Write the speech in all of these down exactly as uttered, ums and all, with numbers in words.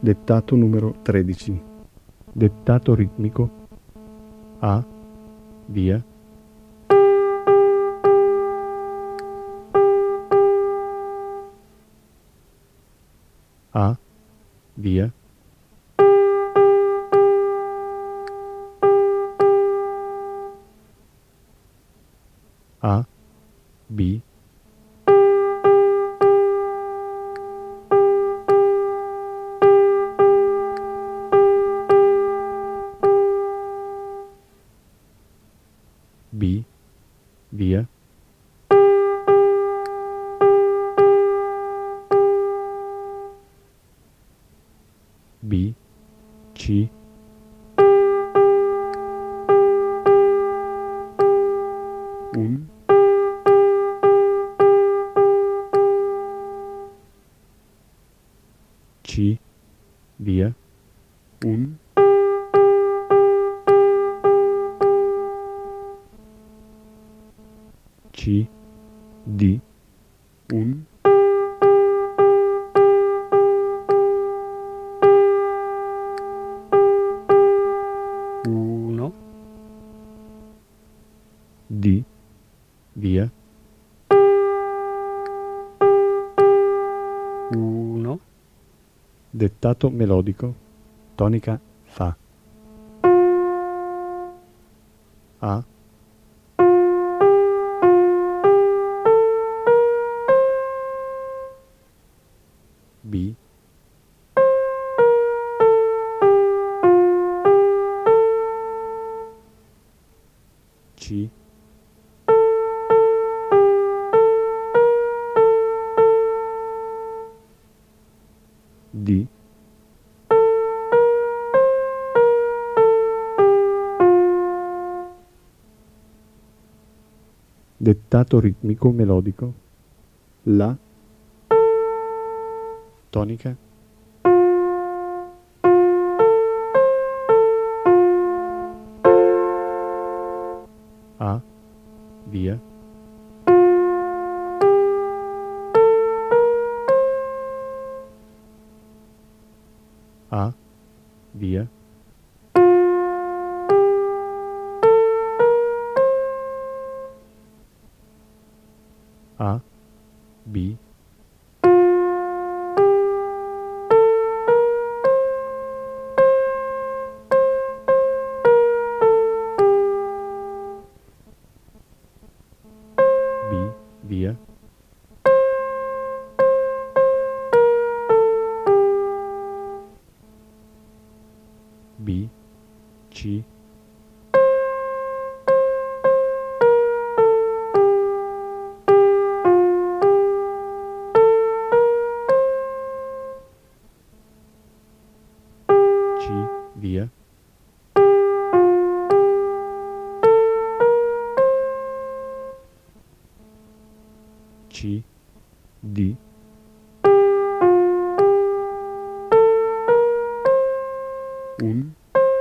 Dettato numero tredici. Dettato ritmico. A, via. A, via. A, B. B, via. B, C. Un. C, via. Un. C, D. Un. uno, D, via. uno, Dettato melodico. Tonica Fa. A, B, C, D, dettato ritmico melodico. La, tonica. A, via. A, via. A, B. B, via. B, C. C, via. C, D. Un.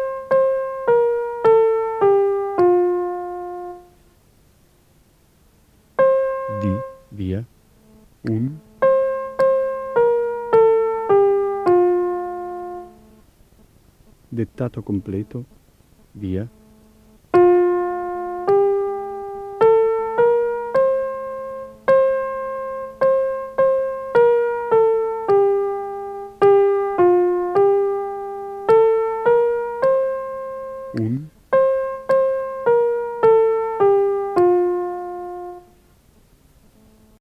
D, via. Un. Dettato completo. Via. Un.